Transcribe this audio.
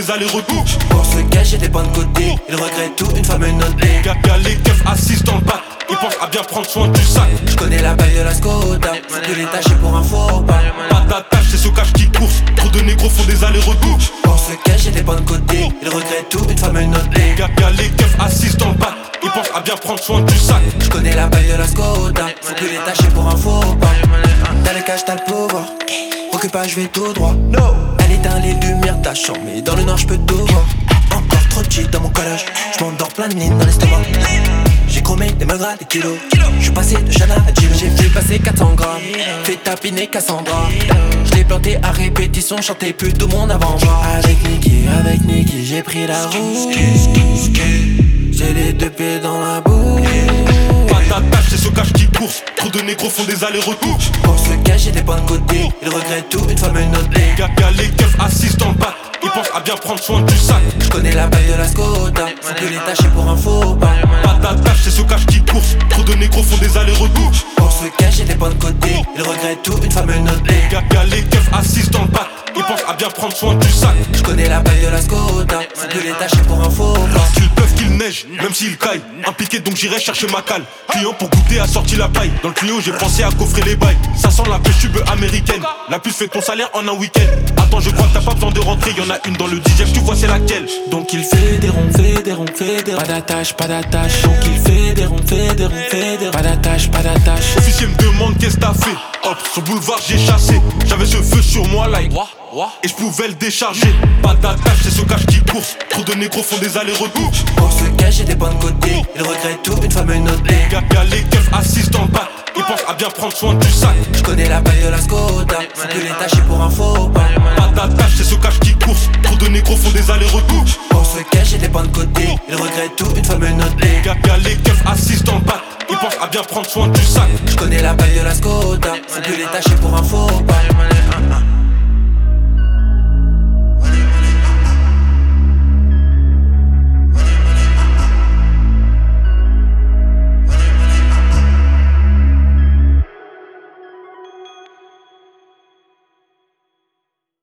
des allers-retours. Pour se cacher des bonnes côtés, il regrette tout, une femme notée. Y'a les keufs assises dans le bac, ils pensent à bien prendre soin du sac. Je connais la balle de la Skoda, faut que les tâcher pour un faux pas. Pas d'attache, c'est ce cache qui course. Trop de négros font des allers-retours. Pour se cacher des bonnes côtés, il regrette tout, une femme notée. Y'a les keufs assises dans le bac, ils pensent à bien prendre soin du sac. Je connais la balle de la Skoda, faut que les tâcher pour un faux pas. Dans les cages t'as le pouvoir, recule pas je vais tout droit. Elle éteint les lumières de ta chambre, mais dans le noir je peux tout voir. Encore trop de shit dans mon collage, je m'endors plein de lignes dans l'estomac. J'ai chromé des magras, des kilos. Je suis passé de Chana à Gilo. J'ai fait passer 400 grammes, fait tapiner Cassandra. Je l'ai planté à répétition, chantais plus de mon avant-bras. Avec Nicky, j'ai pris la route. J'ai les deux pieds dans la boue. Pas d'attache, c'est ce cache qui course. Trop de négros font des allers-retours. Pour se cacher des bonnes côtés, il regrette tout, une femme notée. Y'a les keufs assises dans le bac, ils pensent à bien prendre soin du sac. Je connais la balle de la Skoda, faut que les tâcher pour un faux pas. Pas d'attache, c'est ce cache qui course. Trop de négros font des allers-retours. Pour se cacher des bonnes côtés, il regrette tout, une femme notée. Y'a les keufs assises dans le bac, ils pensent à bien prendre soin du sac. Je connais la balle de la Skoda, faut que les tâcher pour un faux pas. Lorsqu'il pleuve, qu'il neige, même s'il caille. Impliqué donc j'irai chercher ma cale. Client pour goûter a sorti la paille. Dans le tuyau j'ai pensé à coffrer les bails. Ça sent la pêche tube américaine. La puce fait ton salaire en un week-end. Attends je crois que t'as pas besoin de rentrer. Y'en a une dans le 10ème, tu vois c'est laquelle. Donc il fait des ronds, fait des ronds, fait des ronds. Pas d'attache, pas d'attache. Donc il fait des ronds, fait des ronds, fait des ronds. Pas d'attache, pas d'attache. Officier me demande qu'est-ce que t'as fait. Hop, sur boulevard j'ai chassé. J'avais ce feu sur moi like. Et je pouvais le décharger. Pas d'attache, c'est ce cache qui course. Trop de négros font des allers-retours. Pour se cacher des bonnes côtés, il regrette tout, une femme notée. Y'a les keufs assises dans le bac, ils pensent à bien prendre soin du sac. Je connais la balle de la Skoda, faut que les tâcher pour un faux pas. Pas d'attache, c'est ce cache qui course. Trop de négros font des allers-retours. Pour se cacher des bonnes côtés, il regrette tout, une femme notée. Y'a les keufs assises dans le bac, ils pensent à bien prendre soin du sac. Je connais la balle de la Skoda, faut que les tâcher pour un faux pas.